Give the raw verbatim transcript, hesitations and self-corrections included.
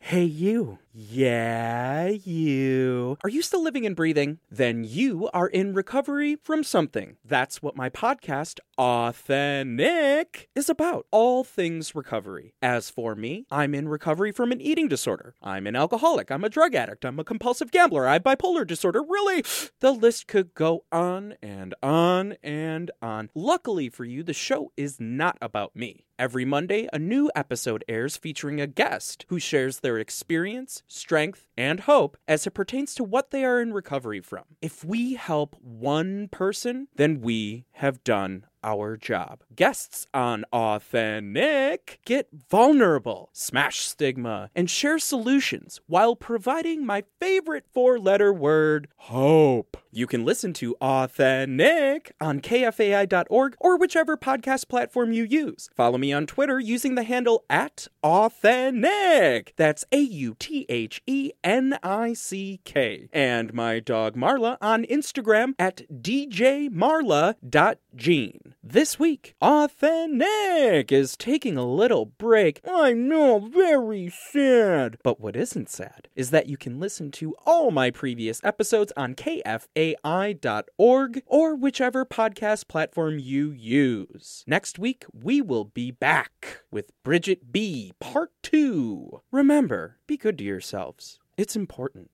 Hey, you. Yeah, you. Are you still living and breathing? Then you are in recovery from something. That's what my podcast, Authentic, is about. All things recovery. As for me, I'm in recovery from an eating disorder. I'm an alcoholic. I'm a drug addict. I'm a compulsive gambler. I have bipolar disorder. Really? The list could go on and on and on. Luckily for you, the show is not about me. Every Monday, a new episode airs featuring a guest who shares their experience, strength, and hope as it pertains to what they are in recovery from. If we help one person, then we have done our job. Guests on Authentic get vulnerable, smash stigma, and share solutions while providing my favorite four-letter word, hope. You can listen to Authentic on K F A I dot org or whichever podcast platform you use. Follow me on Twitter using the handle at Authentic. That's A U T H E N I C K. And my dog Marla on Instagram at D J Marla dot Gene. This week, Authentic is taking a little break. I know, very sad. But what isn't sad is that you can listen to all my previous episodes on K F A I dot org or whichever podcast platform you use. Next week, we will be back with Bridget B. Part two. Remember, be good to yourselves. It's important.